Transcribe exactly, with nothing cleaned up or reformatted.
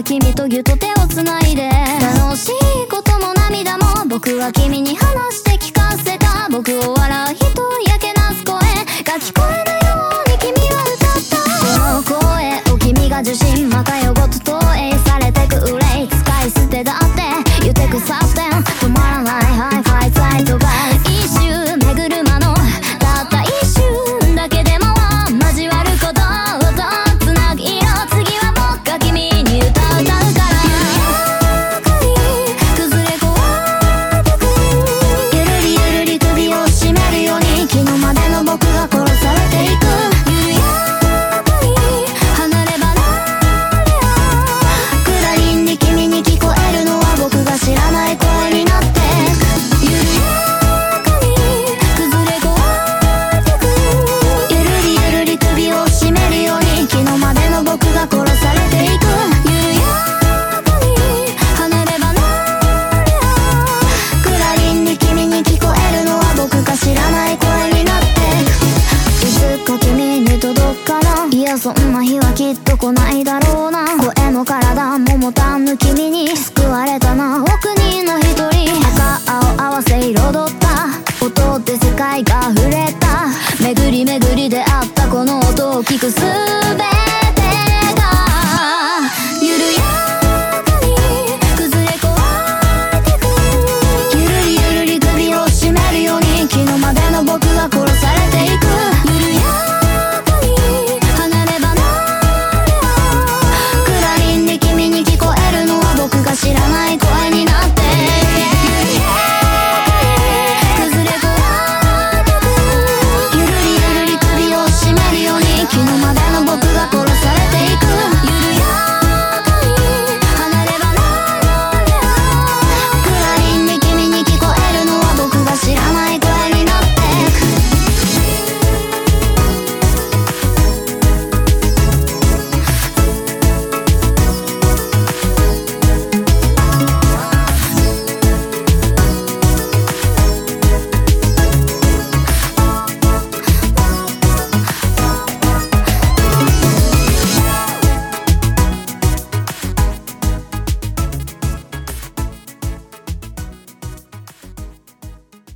君とぎゅっと手をつないで、楽しいことも涙も僕は君に話して聞かせた。僕を笑う人やけなす声が聞こえるように君は歌った。この声を君が受信またよごと投影されてく憂い、使い捨てだって言ってくさって止まらないハイ